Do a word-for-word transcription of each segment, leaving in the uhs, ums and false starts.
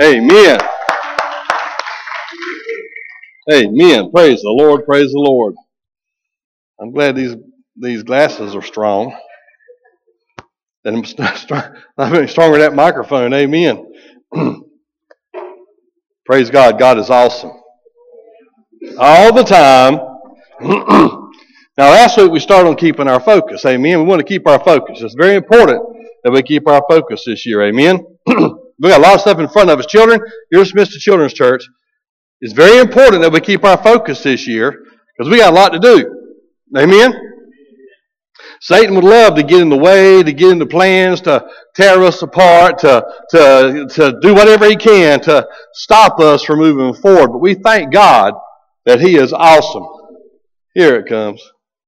Amen. Amen. Praise the Lord. Praise the Lord. I'm glad these these glasses are strong. And I'm st- stronger than that microphone. Amen. Praise God. God is awesome. All the time. Now, last week we started on keeping our focus. Amen. We want to keep our focus. It's very important that we keep our focus this year. Amen. We got a lot of stuff in front of us. Children, you're dismissed to Children's Church. It's very important that we keep our focus this year because we got a lot to do. Amen. Satan would love to get in the way, to get into plans, to tear us apart, to, to, to do whatever he can to stop us from moving forward. But we thank God that he is awesome. Here it comes.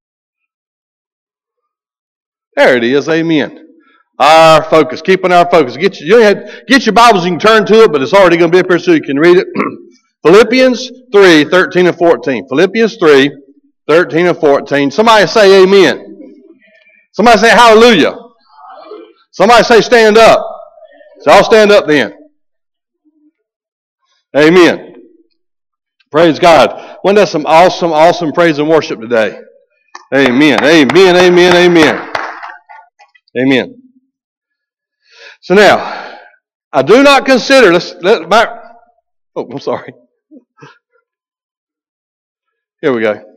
There it is. Amen. Our focus, keeping our focus. Get your, you get your Bibles, you can turn to it, but it's already going to be up here so you can read it. Philippians three, thirteen and fourteen. Philippians three, thirteen and fourteen. Somebody say amen. Somebody say hallelujah. Somebody say stand up. So I'll stand up then. Amen. Praise God. Wasn't that some awesome, awesome praise and worship today? Amen. Amen. Amen. Amen. Amen. So now, I do not consider, let's, let my, oh, I'm sorry. Here we go.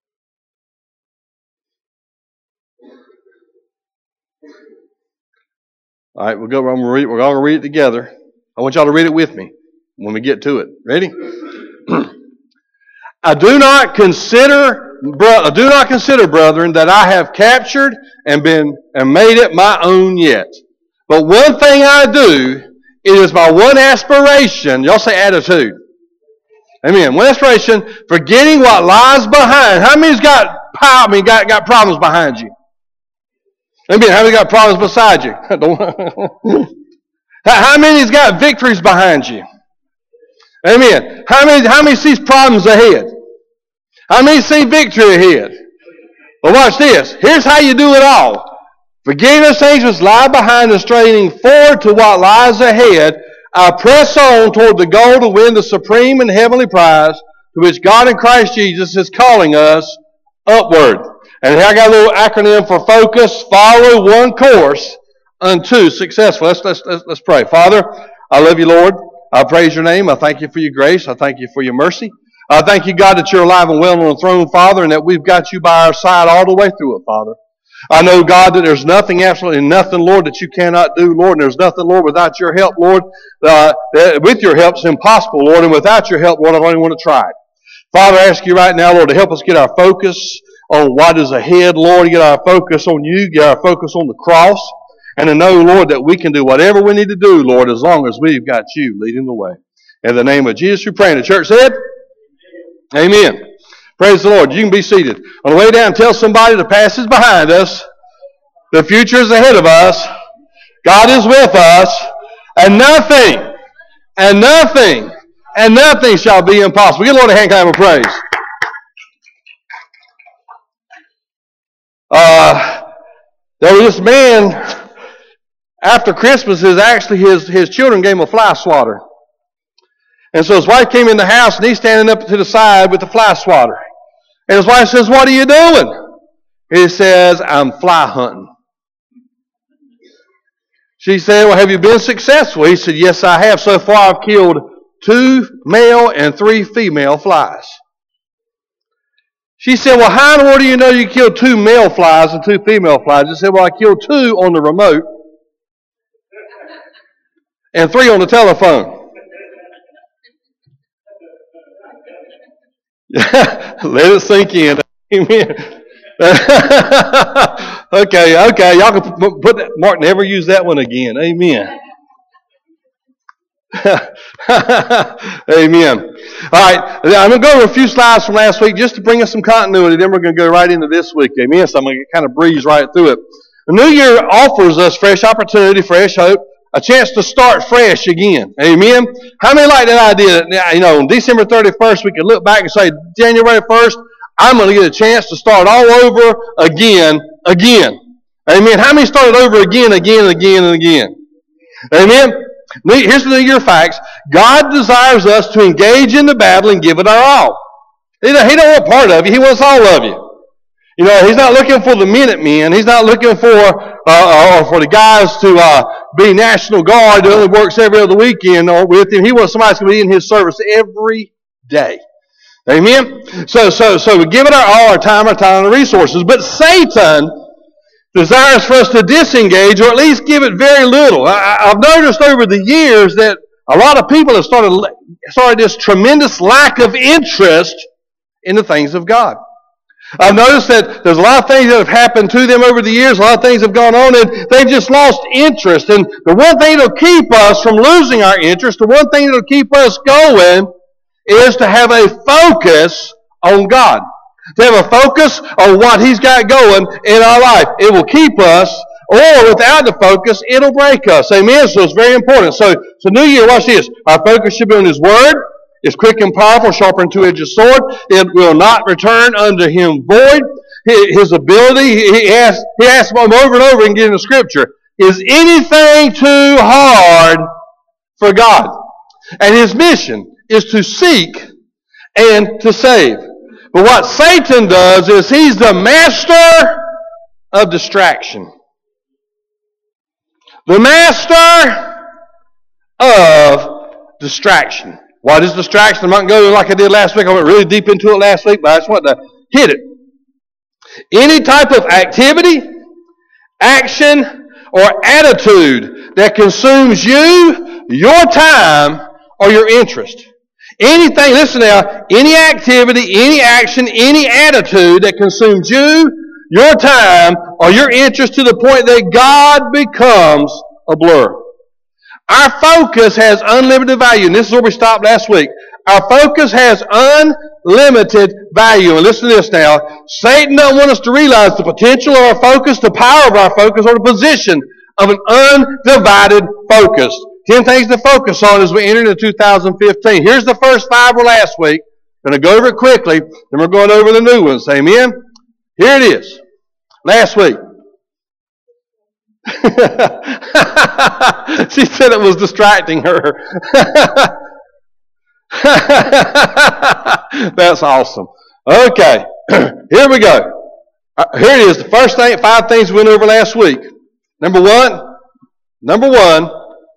All right, we'll go, I'm gonna read, we're going to read it together. I want y'all to read it with me when we get to it. Ready? I do not consider, I do not consider, brethren, that I have captured and been and made it my own yet. But one thing I do, it is my one aspiration. Y'all say attitude. Amen. One aspiration, forgetting what lies behind. How many's got power? I mean, got, got problems behind you? Amen. How many got problems beside you? How many's got victories behind you? Amen. How many, how many sees problems ahead? How many see victory ahead? Well, watch this. Here's how you do it all. Forgetting those things which lie behind and straining forward to what lies ahead, I press on toward the goal to win the supreme and heavenly prize to which God in Christ Jesus is calling us upward. And here I got a little acronym for focus. Follow one course unto successful. Let's, let's, let's, let's pray. Father, I love you, Lord. I praise your name. I thank you for your grace. I thank you for your mercy. I thank you, God, that you're alive and well on the throne, Father, and that we've got you by our side all the way through it, Father. I know, God, that there's nothing, absolutely nothing, Lord, that you cannot do, Lord, and there's nothing, Lord, without your help, Lord. Uh, with your help, it's impossible, Lord, and without your help, Lord, I don't even want to try it. Father, I ask you right now, Lord, to help us get our focus on what is ahead, Lord, get our focus on you, get our focus on the cross, and to know, Lord, that we can do whatever we need to do, Lord, as long as we've got you leading the way. In the name of Jesus, we pray. And the church said, amen. Praise the Lord. You can be seated. On the way down, tell somebody the past is behind us. The future is ahead of us. God is with us. And nothing, and nothing, and nothing shall be impossible. Give the Lord a hand clap of praise. Uh, there was this man, after Christmas, is actually his, his children gave him a fly swatter. And so his wife came in the house, and he's standing up to the side with the fly swatter. And his wife says, what are you doing? He says, I'm fly hunting. She said, well, have you been successful? He said, yes, I have. So far, I've killed two male and three female flies. She said, well, how in the world do you know you killed two male flies and two female flies? He said, well, I killed two on the remote and three on the telephone. Let it sink in. Amen. okay, okay. Y'all can put that. Mark, never use that one again. Amen. Amen. All right. I'm going to go over a few slides from last week just to bring us some continuity. Then we're going to go right into this week. Amen. So I'm going to kind of breeze right through it. The new year offers us fresh opportunity, fresh hope, a chance to start fresh again. Amen. How many like that idea that, you know, on December thirty-first, we can look back and say, January first, I'm going to get a chance to start all over again, again. Amen. How many started over again, again, and again, and again? Amen. Here's the New Year facts. God desires us to engage in the battle and give it our all. He don't, he don't want part of you. He wants all of you. You know, He's not looking for the Minutemen. He's not looking for uh, or for the guys to uh, be National Guard that only works every other weekend or with Him. He wants somebody to be in His service every day. Amen? So, so, so we give it our all, our time, our talent, and resources. But Satan desires for us to disengage or at least give it very little. I, I've noticed over the years that a lot of people have started, started this tremendous lack of interest in the things of God. I've noticed that there's a lot of things that have happened to them over the years. A lot of things have gone on, and they've just lost interest. And the one thing that'll keep us from losing our interest, the one thing that'll keep us going, is to have a focus on God. To have a focus on what He's got going in our life. It will keep us, or without the focus, it'll break us. Amen? So it's very important. So, so New Year, watch this. Our focus should be on His Word. It's quick and powerful, sharper than two-edged sword. It will not return unto Him void. His ability, he asks, he asks Him over and over again in the Scripture, is anything too hard for God? And His mission is to seek and to save. But what Satan does is he's the master of distraction. The master of distraction. What is distraction? I'm not going to go like I did last week. I went really deep into it last week, but I just want to hit it. Any type of activity, action, or attitude that consumes you, your time, or your interest. Anything, listen now, any activity, any action, any attitude that consumes you, your time, or your interest to the point that God becomes a blur. Our focus has unlimited value, and this is where we stopped last week. Our focus has unlimited value. And listen to this now. Satan doesn't want us to realize the potential of our focus, the power of our focus, or the position of an undivided focus. Ten things to focus on as we enter into two thousand fifteen. Here's the first five were last week. I'm going to go over it quickly, then we're going over the new ones. Amen? Here it is. Last week. She said it was distracting her. That's awesome. Okay, here we go. Here it is. The first thing, five things we went over last week. Number one, number one,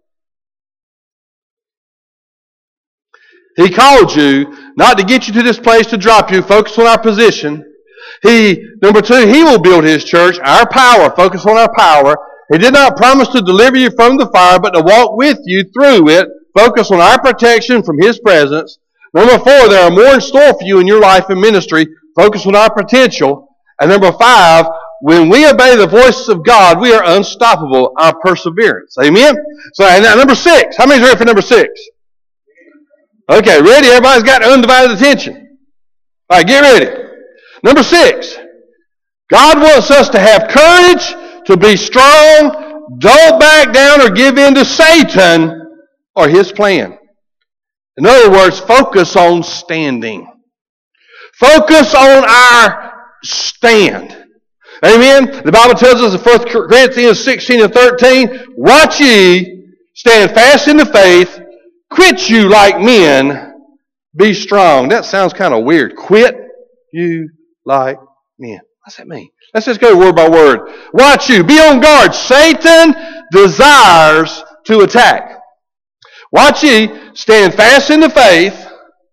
He called you not to get you to this place to drop you. Focus on our position. He, number two, He will build His church, our power. Focus on our power. He did not promise to deliver you from the fire, but to walk with you through it. Focus on our protection from His presence. Number four, there are more in store for you in your life and ministry. Focus on our potential. And number five, when we obey the voice of God, we are unstoppable. Our perseverance. Amen? So, and now number six. How many's ready for number six? Okay, ready? Everybody's got undivided attention. All right, get ready. Number six. God wants us to have courage, to be strong, don't back down or give in to Satan or his plan. In other words, focus on standing. Focus on our stand. Amen? The Bible tells us in First Corinthians sixteen and thirteen, watch ye, stand fast in the faith, quit you like men, be strong. That sounds kind of weird. Quit you like men. What's that mean? Let's just go word by word. Watch you. Be on guard. Satan desires to attack. Watch ye. Stand fast in the faith.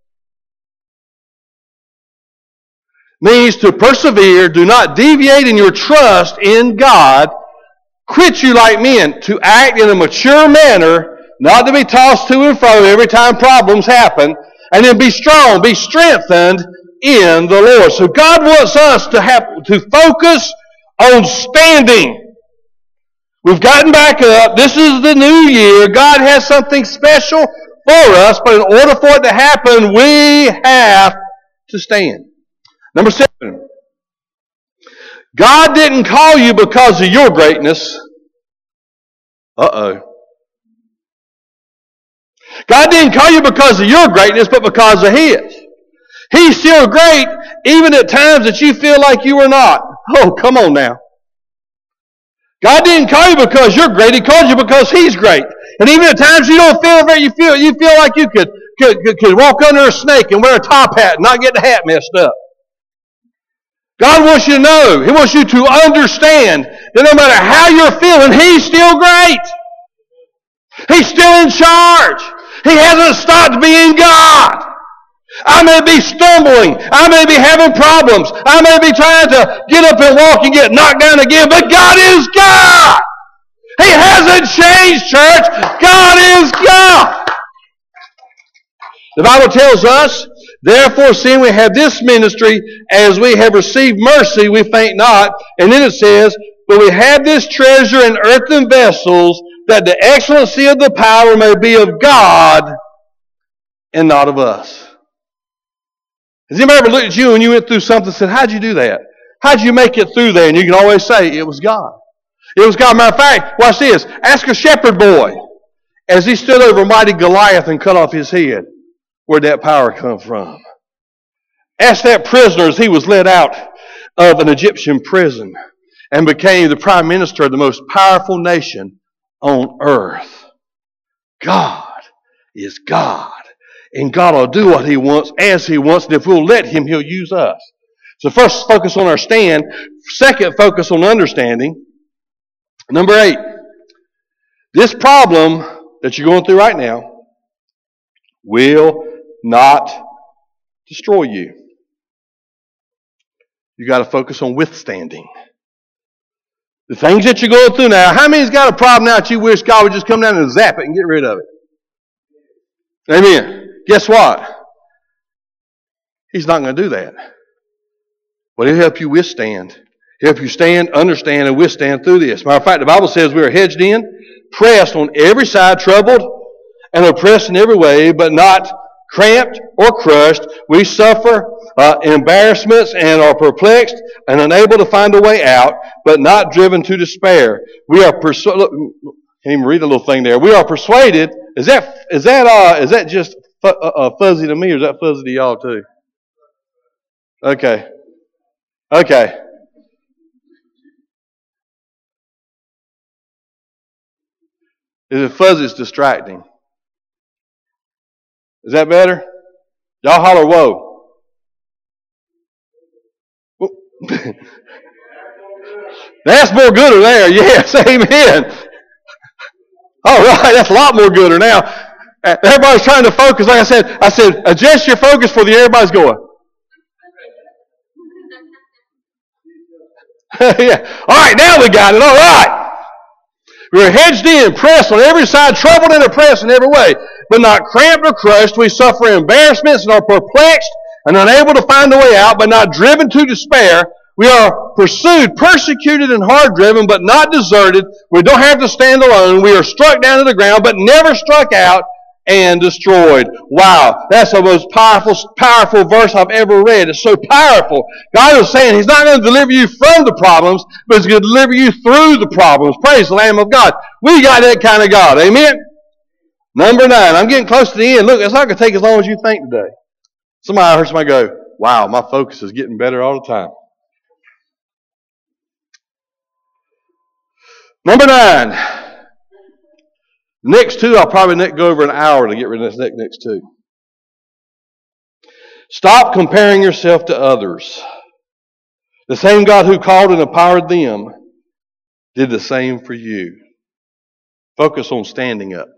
Means to persevere. Do not deviate in your trust in God. Quit you like men. To act in a mature manner. Not to be tossed to and fro every time problems happen. And then be strong. Be strengthened in the Lord. So God wants us to have to focus on standing. We've gotten back up. This is the new year. God has something special for us, but in order for it to happen, we have to stand. Number seven. God didn't call you because of your greatness. Uh-oh. God didn't call you because of your greatness, but because of His. He's still great, even at times that you feel like you are not. Oh, come on now. God didn't call you because you're great. He called you because He's great. And even at times you don't feel very, you feel, you feel like you could, could, could, could walk under a snake and wear a top hat and not get the hat messed up. God wants you to know, He wants you to understand that no matter how you're feeling, He's still great. He's still in charge. He hasn't stopped being God. I may be stumbling. I may be having problems. I may be trying to get up and walk and get knocked down again, but God is God. He hasn't changed, church. God is God. The Bible tells us, therefore, seeing we have this ministry, as we have received mercy, we faint not. And then it says, but we have this treasure in earthen vessels, that the excellency of the power may be of God and not of us. Has anybody ever looked at you when you went through something and said, how'd you do that? How'd you make it through there? And you can always say, it was God. It was God. Matter of fact, watch this. Ask a shepherd boy, as he stood over mighty Goliath and cut off his head, where'd that power come from? Ask that prisoner as he was led out of an Egyptian prison and became the prime minister of the most powerful nation on earth. God is God. And God will do what He wants as He wants. And if we'll let Him, He'll use us. So first, focus on our stand. Second, focus on understanding. Number eight. This problem that you're going through right now will not destroy you. You got to focus on withstanding. The things that you're going through now, how many's got a problem now that you wish God would just come down and zap it and get rid of it? Amen. Guess what? He's not going to do that. But He'll help you withstand. He'll help you stand, understand, and withstand through this. Matter of fact, the Bible says we are hedged in, pressed on every side, troubled, and oppressed in every way, but not cramped or crushed. We suffer uh, embarrassments and are perplexed and unable to find a way out, but not driven to despair. We are persuaded. Can't even read the little thing there. We are persuaded. Is that is that uh is that just fu- uh, fuzzy to me, or is that fuzzy to y'all too? Okay. Okay. Is it fuzzy? It's distracting. Is that better? Y'all holler, whoa. That's more gooder there. Yes, amen. All right, that's a lot more gooder now. Everybody's trying to focus. Like I said, I said, adjust your focus for the everybody's going. Yeah. All right, now we got it. All right. We're hedged in, pressed on every side, troubled and oppressed in every way, but not cramped or crushed. We suffer embarrassments and are perplexed and unable to find a way out, but not driven to despair. We are pursued, persecuted, and hard driven, but not deserted. We don't have to stand alone. We are struck down to the ground, but never struck out and destroyed. Wow, that's the most powerful, powerful verse I've ever read. It's so powerful. God is saying He's not going to deliver you from the problems, but He's going to deliver you through the problems. Praise the Lamb of God. We got that kind of God. Amen? Number nine. I'm getting close to the end. Look, it's not going to take as long as you think today. Somebody, I heard somebody go, wow, my focus is getting better all the time. Number nine. Next two, I'll probably go over an hour to get rid of this next two. Stop comparing yourself to others. The same God who called and empowered them did the same for you. Focus on standing up.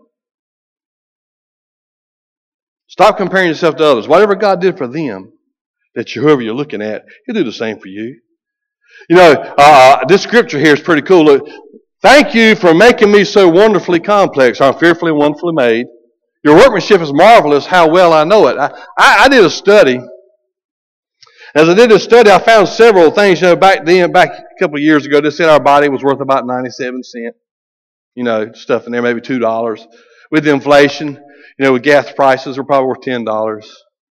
Stop comparing yourself to others. Whatever God did for them, that you, whoever you're looking at, He'll do the same for you. You know, uh, this scripture here is pretty cool. Look, thank you for making me so wonderfully complex. I'm fearfully and wonderfully made. Your workmanship is marvelous. How well I know it. I, I, I did a study. As I did a study, I found several things. You know, back then, back a couple of years ago, they said our body was worth about ninety-seven cents. You know, stuff in there, maybe two dollars. With inflation, you know, with gas prices, we're probably worth ten dollars.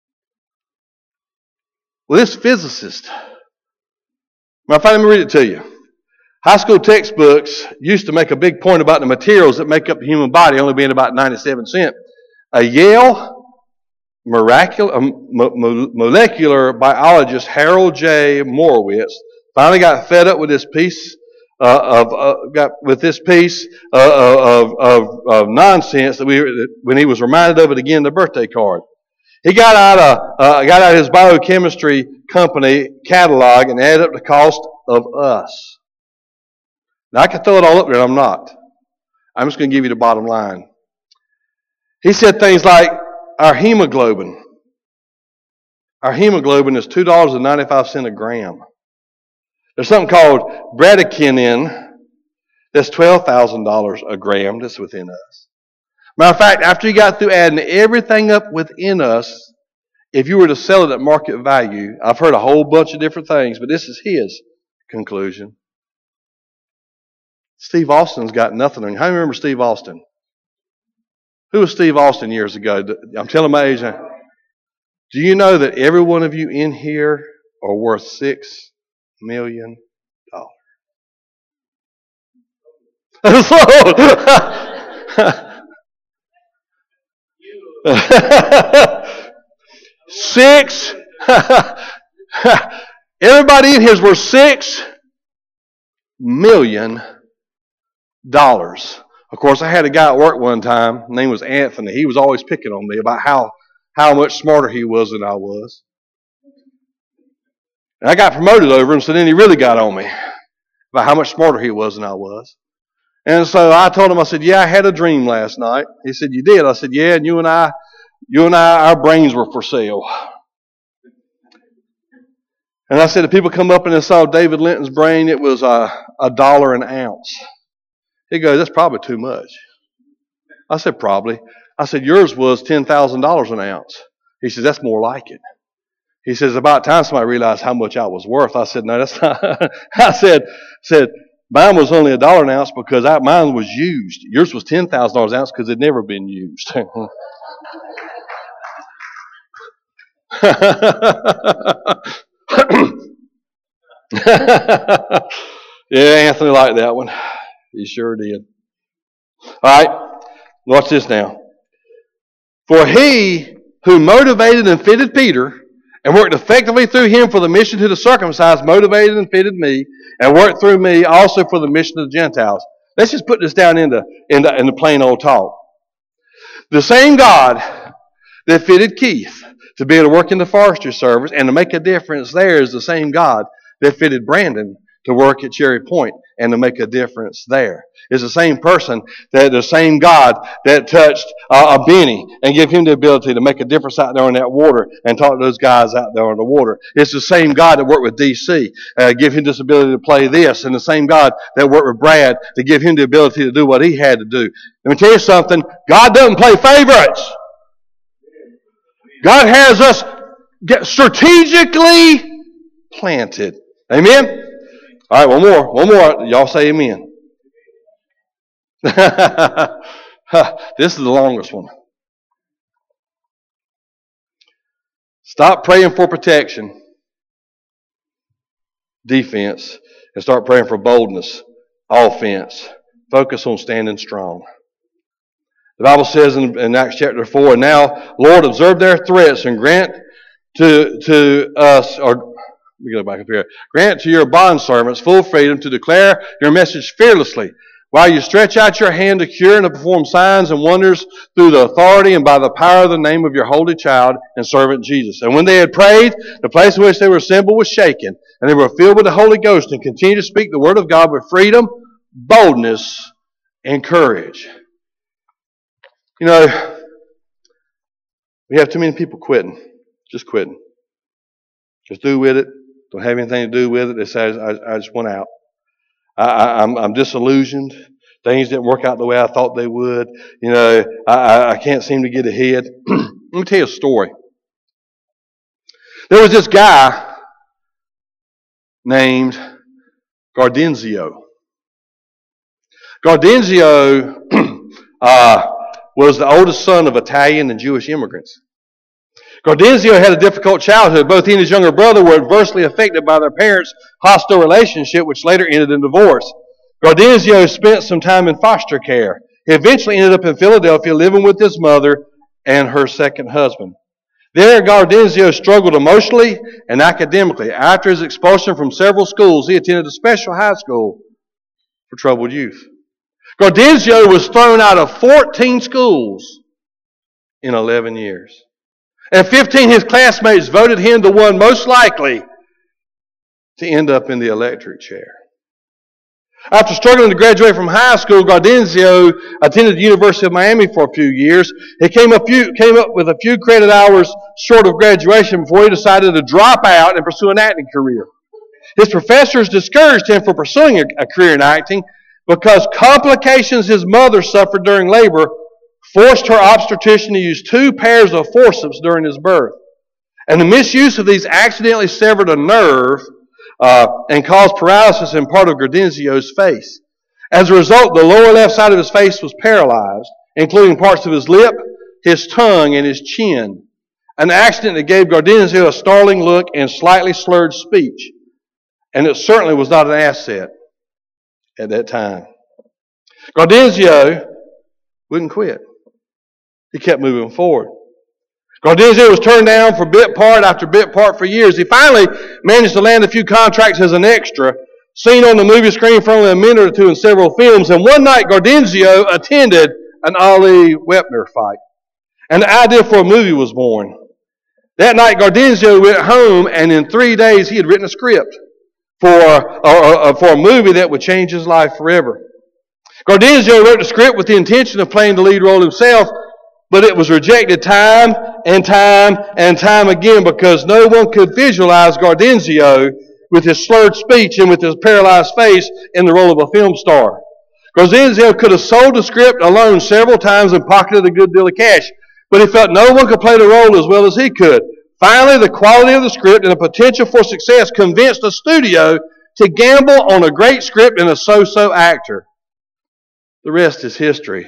Well, this physicist, matter of fact, let me read it to you. High school textbooks used to make a big point about the materials that make up the human body only being about ninety-seven cents. A Yale miracular, um, mo- molecular biologist, Harold J. Morowitz, finally got fed up with this piece uh, of uh, got with this piece uh, of, of, of nonsense that we when he was reminded of it again in the birthday card. He got out a uh, got out his biochemistry company catalog and added up the cost of us. Now I can throw it all up there, and I'm not. I'm just going to give you the bottom line. He said things like our hemoglobin. Our hemoglobin is two dollars and ninety-five cents a gram. There's something called bradykinin that's twelve thousand dollars a gram that's within us. Matter of fact, after you got through adding everything up within us, if you were to sell it at market value, I've heard a whole bunch of different things, but this is his conclusion. Steve Austin's got nothing on you. How do you remember Steve Austin? Who was Steve Austin years ago? I'm telling my age now. Do you know that every one of you in here are worth six million dollars? Six. Everybody in here is worth six million dollars. Of course, I had a guy at work one time. His name was Anthony. He was always picking on me about how, how much smarter he was than I was. And I got promoted over him, so then he really got on me about how much smarter he was than I was. And so I told him, I said, yeah, I had a dream last night. He said, you did? I said, yeah, and you and I, you and I, our brains were for sale. And I said, if people come up and they saw David Linton's brain, it was a, a dollar an ounce. He goes, that's probably too much. I said, probably. I said, yours was ten thousand dollars an ounce. He said, that's more like it. He says, about time somebody realized how much I was worth. I said, no, that's not. I said, said, mine was only a dollar an ounce because I, mine was used. Yours was ten thousand dollars an ounce because it had never been used. Yeah, Anthony liked that one. He sure did. All right, watch this now. For he who motivated and fitted Peter and worked effectively through him for the mission to the circumcised, motivated and fitted me, and worked through me also for the mission of the Gentiles. Let's just put this down into, into, into plain old talk. The same God that fitted Keith to be able to work in the forestry service and to make a difference there is the same God that fitted Brandon to work at Cherry Point and to make a difference there. It's the same person, that the same God that touched uh, a Benny and gave him the ability to make a difference out there in that water and talk to those guys out there in the water. It's the same God that worked with D C, uh, give him this ability to play this, and the same God that worked with Brad to give him the ability to do what he had to do. Let me tell you something, God doesn't play favorites. God has us strategically planted. Amen? All right, one more. One more. Y'all say amen. This is the longest one. Stop praying for protection, defense, and start praying for boldness, offense. Focus on standing strong. The Bible says in, in Acts chapter four, now, Lord, observe their threats and grant to, to us, or let me go back up here. Grant to your bondservants full freedom to declare your message fearlessly, while you stretch out your hand to cure and to perform signs and wonders through the authority and by the power of the name of your holy child and servant Jesus. And when they had prayed, the place in which they were assembled was shaken, and they were filled with the Holy Ghost and continued to speak the word of God with freedom, boldness, and courage. You know, we have too many people quitting, just quitting. Just do with it. Don't have anything to do with it. They say, I, I just want out. I, I, I'm, I'm disillusioned. Things didn't work out the way I thought they would. You know, I, I can't seem to get ahead. Let me tell you a story. There was this guy named Gardenzio. Gardenzio uh, was the oldest son of Italian and Jewish immigrants. Gardenzio had a difficult childhood. Both he and his younger brother were adversely affected by their parents' hostile relationship, which later ended in divorce. Gardenzio spent some time in foster care. He eventually ended up in Philadelphia living with his mother and her second husband. There, Gardenzio struggled emotionally and academically. After his expulsion from several schools, he attended a special high school for troubled youth. Gaudenzio was thrown out of fourteen schools in eleven years. And fifteen of his classmates voted him the one most likely to end up in the electric chair. After struggling to graduate from high school, Gaudenzio attended the University of Miami for a few years. He came, a few, came up with a few credit hours short of graduation before he decided to drop out and pursue an acting career. His professors discouraged him from pursuing a, a career in acting because complications his mother suffered during labor forced her obstetrician to use two pairs of forceps during his birth. And the misuse of these accidentally severed a nerve Uh, and caused paralysis in part of Gaudenzio's face. As a result, the lower left side of his face was paralyzed, including parts of his lip, his tongue, and his chin. An accident that gave Gaudenzio a startling look and slightly slurred speech. And it certainly was not an asset at that time. Gaudenzio wouldn't quit. He kept moving forward. Gaudenzio was turned down for bit part after bit part for years. He finally managed to land a few contracts as an extra, seen on the movie screen for only a minute or two in several films. And one night, Gaudenzio attended an Ali Wepner fight. And the idea for a movie was born. That night, Gaudenzio went home, and in three days, he had written a script for, uh, uh, for a movie that would change his life forever. Gaudenzio wrote the script with the intention of playing the lead role himself, but it was rejected time and time and time again because no one could visualize Gaudenzio with his slurred speech and with his paralyzed face in the role of a film star. Gaudenzio could have sold the script alone several times and pocketed a good deal of cash, but he felt no one could play the role as well as he could. Finally, the quality of the script and the potential for success convinced the studio to gamble on a great script and a so-so actor. The rest is history.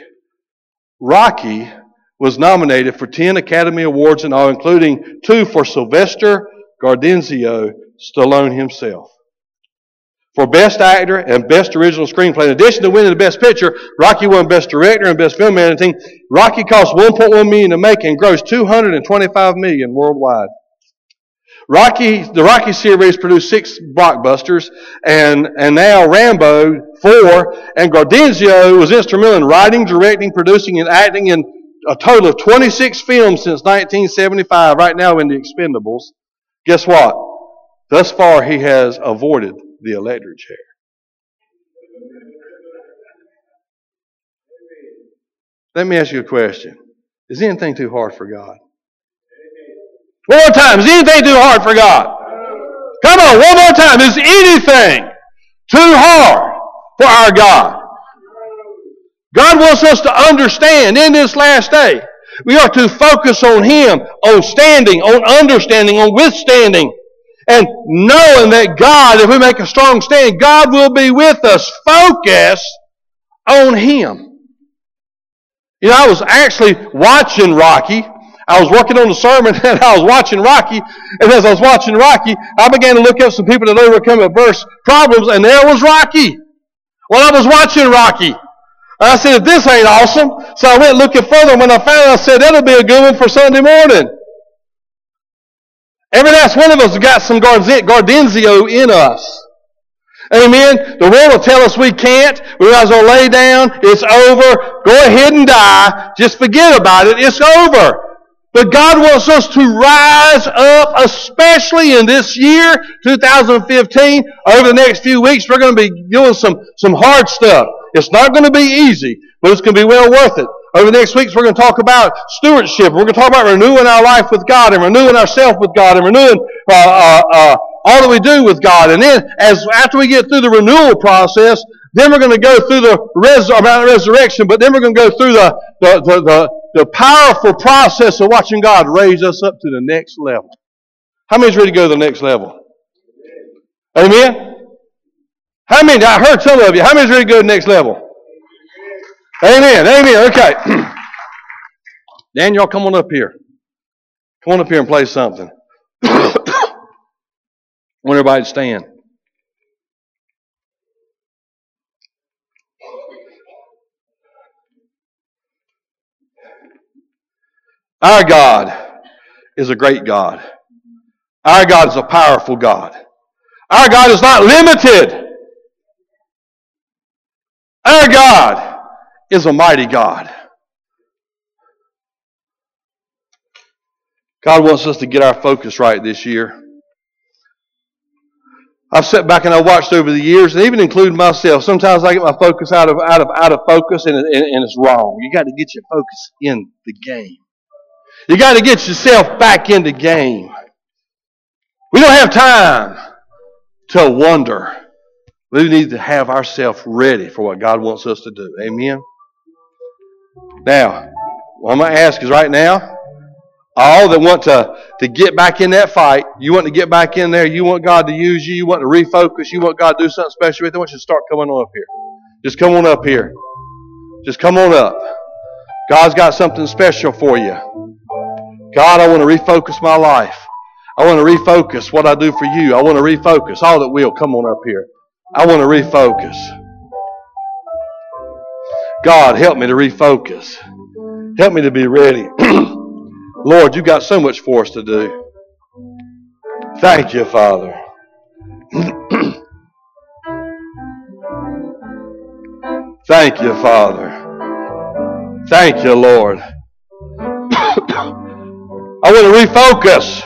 Rocky was nominated for ten Academy Awards in all, including two for Sylvester Gaudenzio Stallone himself. For Best Actor and Best Original Screenplay. In addition to winning the Best Picture, Rocky won Best Director and Best Film Editing. Rocky cost one point one million dollars to make and grossed two hundred twenty-five million dollars worldwide. Rocky, the Rocky series produced six blockbusters, and, and now Rambo, four, and Gaudenzio was instrumental in writing, directing, producing, and acting in a total of twenty-six films since nineteen seventy-five, right now in The Expendables. Guess what? Thus far, he has avoided the electric chair. Let me ask you a question. Is anything too hard for God? One more time. Is anything too hard for God? Come on, one more time. Is anything too hard for our God? God wants us to understand in this last day, we are to focus on Him, on standing, on understanding, on withstanding, and knowing that God, if we make a strong stand, God will be with us. Focus on Him. You know, I was actually watching Rocky. I was working on the sermon and I was watching Rocky. And as I was watching Rocky, I began to look up some people that overcome adverse problems, and there was Rocky. Well, I was watching Rocky. And I said, this ain't awesome. So I went looking further, and when I found it, I said, that'll be a good one for Sunday morning. Every last one of us has got some Gaudenzio in us. Amen. The world will tell us we can't. We might as well lay down. It's over. Go ahead and die. Just forget about it. It's over. But God wants us to rise up, especially in this year, two thousand fifteen. Over the next few weeks, we're going to be doing some, some hard stuff. It's not going to be easy, but it's going to be well worth it. Over the next weeks, we're going to talk about stewardship. We're going to talk about renewing our life with God and renewing ourselves with God and renewing uh, uh, uh, all that we do with God. And then, as after we get through the renewal process, then we're going to go through the res- about resurrection, but then we're going to go through the, the, the, the, the powerful process of watching God raise us up to the next level. How many is ready to go to the next level? Amen? How many? I heard some of you. How many is ready to go to the next level? Amen. Amen. Okay. Dan, y'all come on up here. Come on up here and play something. I want everybody to stand. Our God is a great God. Our God is a powerful God. Our God is not limited Our God is a mighty God. God wants us to get our focus right this year. I've sat back and I've watched over the years, and even including myself, sometimes I get my focus out of out of out of focus, and, and, and it's wrong. You got to get your focus in the game. You got to get yourself back in the game. We don't have time to wonder. We need to have ourselves ready for what God wants us to do. Amen? Now, what I'm going to ask is right now, all that want to, to get back in that fight, you want to get back in there, you want God to use you, you want to refocus, you want God to do something special with you, I want you to start coming on up here. Just come on up here. Just come on up. God's got something special for you. God, I want to refocus my life. I want to refocus what I do for you. I want to refocus. All that will, come on up here. I want to refocus. God, help me to refocus. Help me to be ready. Lord, you've got so much for us to do. Thank you, Father. Thank you, Father. Thank you, Lord. I want to refocus.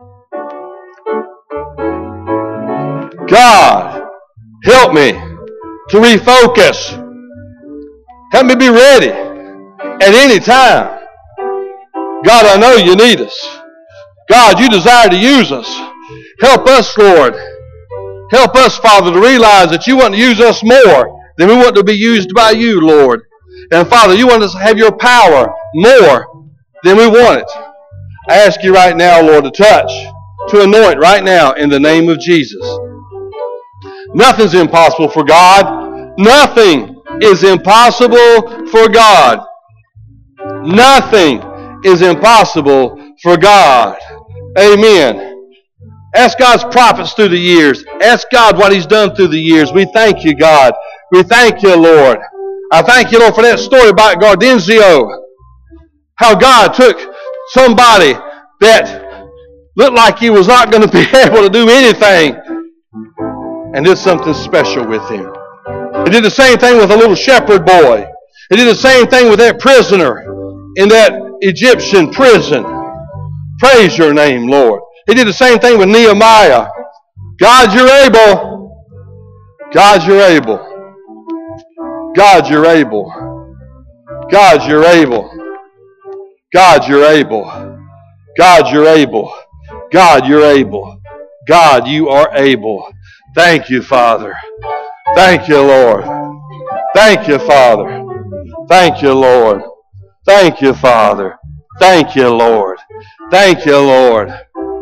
God, help me to refocus. Help me be ready at any time. God, I know you need us. God, you desire to use us. Help us, Lord. Help us, Father, to realize that you want to use us more than we want to be used by you, Lord. And Father, you want us to have your power more than we want it. I ask you right now, Lord, to touch, to anoint right now in the name of Jesus. Nothing's impossible for God. Nothing is impossible for God. Nothing is impossible for God. Amen. Ask God's prophets through the years. Ask God what He's done through the years. We thank you, God. We thank you, Lord. I thank you, Lord, for that story about Gardenzio. How God took somebody that looked like he was not going to be able to do anything and did something special with him. He did the same thing with a little shepherd boy. He did the same thing with that prisoner in that Egyptian prison. Praise your name, Lord. He did the same thing with Nehemiah. God, you're able. God, you're able. God, you're able. God, you're able. God, you're able. God, you're able. God, you're able. God, you are able. Thank you, Father. Thank you, Lord. Thank you, Father. Thank you, Lord. Thank you, Father. Thank you, Lord. Thank you, Lord.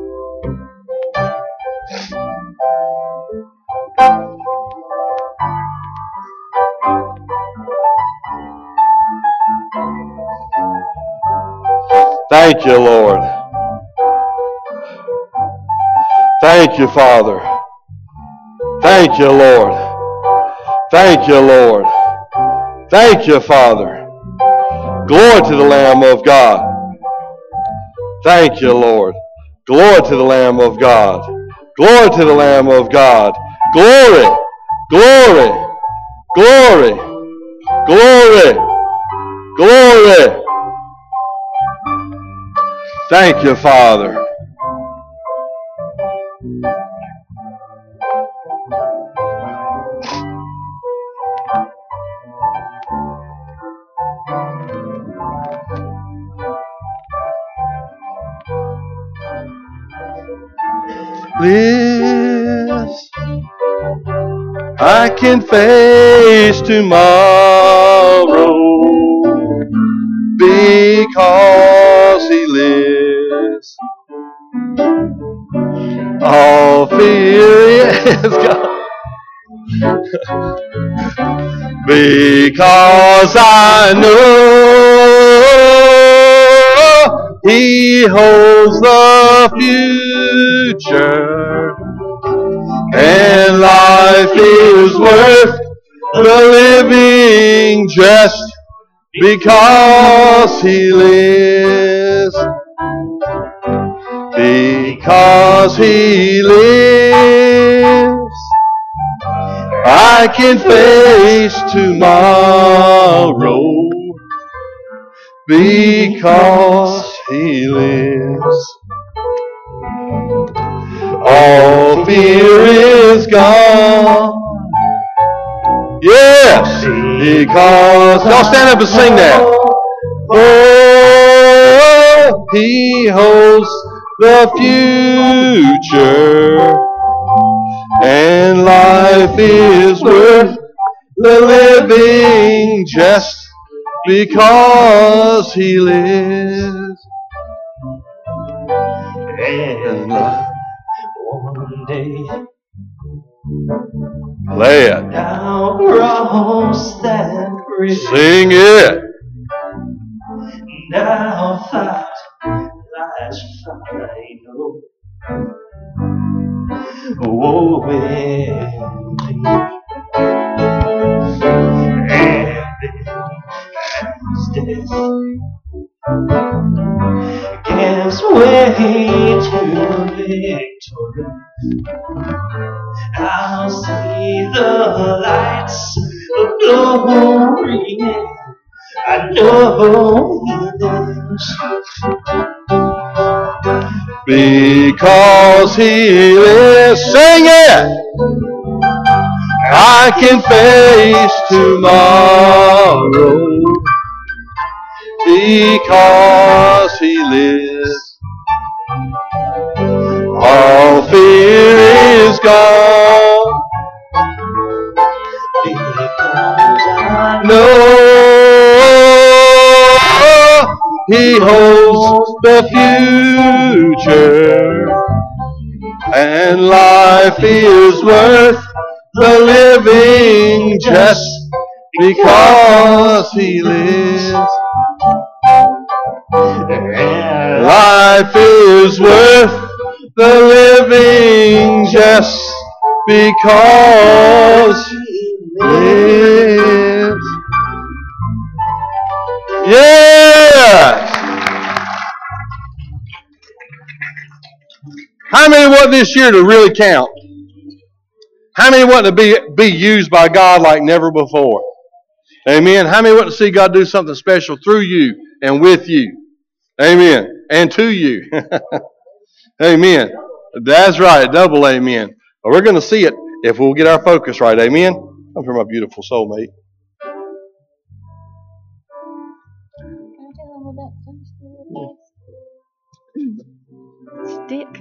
Thank you, Lord. Thank you, Father. Thank you, Lord. Thank you, Lord. Thank you, Father. Glory to the Lamb of God. Thank you, Lord. Glory to the Lamb of God. Glory to the Lamb of God. Glory. Glory. Glory. Glory. Glory. Thank you, Father. This I can face tomorrow because He lives. All fear is gone because I know He holds the future, and life is worth the living just because He lives. Because He lives, I can face tomorrow because He lives. All fear is gone. Yes, because y'all stand up and sing that. Oh, He holds the future, and life is worth the living just because He lives. And one day, play it. Thou cross that bridge. Sing it. Thou fight life's final. Oh, when and then as death gives way to victory, I'll see the lights of glory. I know this. Because He lives, sing it. I can face tomorrow because He lives. All fear is gone. Because I know He holds the future, and life is worth the living just because He lives. Life is worth the living just because He lives. Yes! How many want this year to really count? How many want to be, be used by God like never before? Amen. How many want to see God do something special through you and with you? Amen. And to you. Amen. That's right. Double amen. But we're going to see it if we'll get our focus right. Amen. Come for my beautiful soulmate. Stick.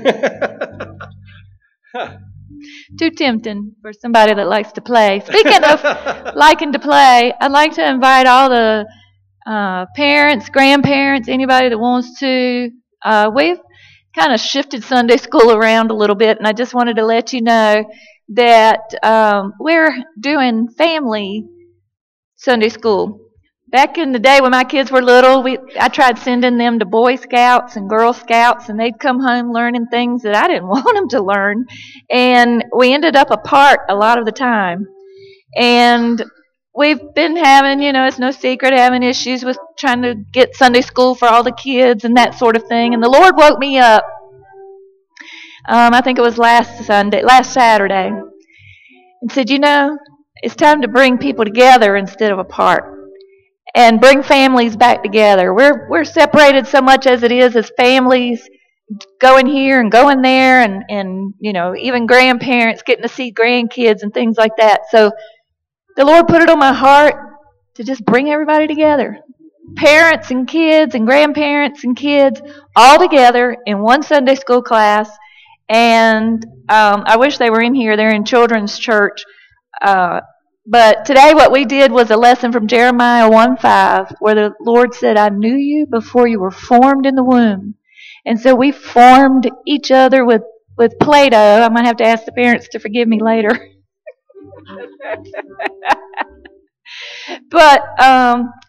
Too tempting for somebody that likes to play. Speaking of liking to play, I'd like to invite all the uh, parents, grandparents, anybody that wants to. Uh, we've kind of shifted Sunday school around a little bit, and I just wanted to let you know that um, we're doing family Sunday school. Back in the day when my kids were little, we I tried sending them to Boy Scouts and Girl Scouts, and they'd come home learning things that I didn't want them to learn. And we ended up apart a lot of the time. And we've been having, you know, it's no secret, having issues with trying to get Sunday school for all the kids and that sort of thing. And the Lord woke me up, um, I think it was last Sunday, last Saturday, and said, you know, it's time to bring people together instead of apart. And bring families back together. We're we're separated so much as it is as families, going here and going there, and, and you know, even grandparents getting to see grandkids and things like that. So the Lord put it on my heart to just bring everybody together. Parents and kids and grandparents and kids all together in one Sunday school class. And um, I wish they were in here. They're in children's church. Uh, But today what we did was a lesson from Jeremiah one five, where the Lord said, I knew you before you were formed in the womb. And so we formed each other with, with Play-Doh. I might have to ask the parents to forgive me later. But um,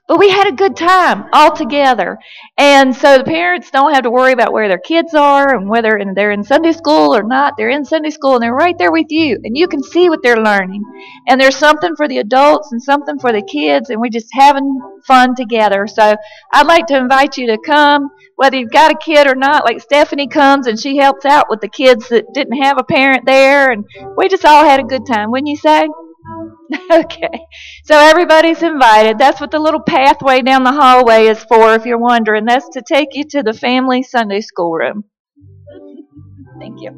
But we had a good time all together. And so the parents don't have to worry about where their kids are and whether they're in Sunday school or not. They're in Sunday school and they're right there with you. And you can see what they're learning. And there's something for the adults and something for the kids. And we're just having fun together. So I'd like to invite you to come, whether you've got a kid or not. Like Stephanie comes and she helps out with the kids that didn't have a parent there. And we just all had a good time, wouldn't you say? Okay. So everybody's invited. That's what the little pathway down the hallway is for, if you're wondering. That's to take you to the family Sunday school room. Thank you.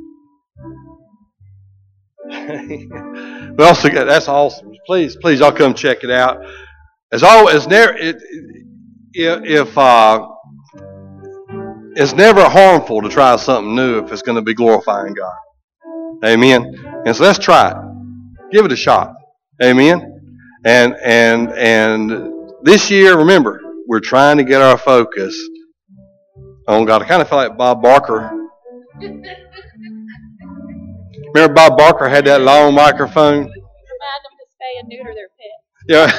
We also got, that's awesome. Please, please, y'all come check it out. As always, never it, if, if uh, it's never harmful to try something new if it's going to be glorifying God. Amen. And so let's try it. Give it a shot. Amen. And and and this year, remember, we're trying to get our focus on God. I kind of feel like Bob Barker. Remember Bob Barker had that long microphone? Remind them to spay and neuter their pets. Yeah.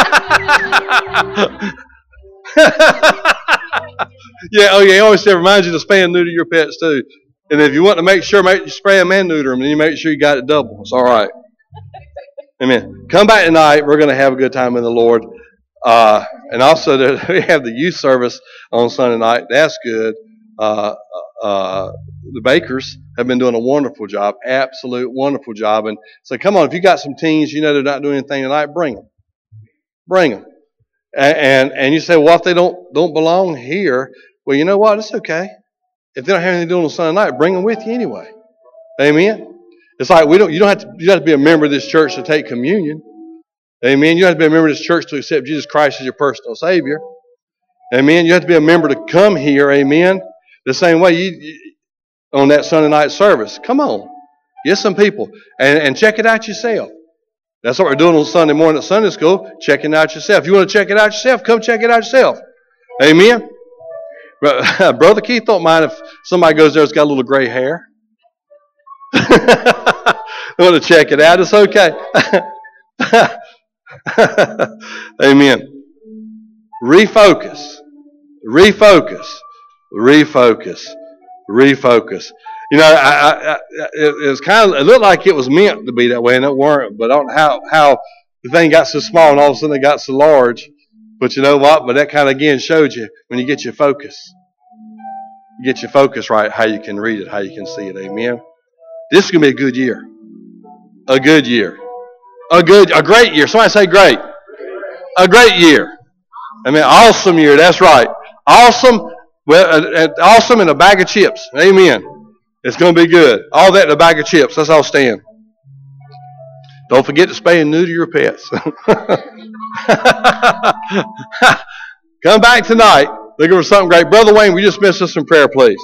Yeah, oh yeah, he always said, remind you to spay and neuter your pets too. And if you want to make sure, make you spray them and neuter them, and you make sure you got it double. It's all right. Amen. Come back tonight. We're going to have a good time in the Lord. Uh, and also, we have the youth service on Sunday night. That's good. Uh, uh, the Bakers have been doing a wonderful job, absolute wonderful job. And so, come on, if you got some teens, you know they're not doing anything tonight, bring them. Bring them. And, and and you say, well, if they don't don't belong here, well, you know what? It's okay. If they don't have anything to do on Sunday night, bring them with you anyway. Amen. It's like we don't. You don't have to. You don't have to be a member of this church to take communion. Amen. You don't have to be a member of this church to accept Jesus Christ as your personal Savior. Amen. You have to be a member to come here. Amen. The same way you, you on that Sunday night service. Come on, get some people and, and check it out yourself. That's what we're doing on Sunday morning at Sunday school. Checking it out yourself. If you want to check it out yourself, come check it out yourself. Amen. Brother Keith don't mind if somebody goes there that's got a little gray hair. You want to check it out? It's okay. Amen. Refocus. Refocus. Refocus. Refocus. You know, I, I, I, it, it was kind of. It looked like it was meant to be that way, and it weren't. But I don't know how how the thing got so small, and all of a sudden it got so large. But you know what? But that kind of again showed you when you get your focus. You get your focus right, how you can read it, how you can see it. Amen. This is going to be a good year. A good year. A good, a great year. Somebody say great. A great year. I mean, awesome year. That's right. Awesome. Well, uh, uh, awesome in a bag of chips. Amen. It's going to be good. All that in a bag of chips. Let's all stand. Don't forget to spay and neuter your pets. Come back tonight. Looking for something great. Brother Wayne, will you dismiss us in prayer, please?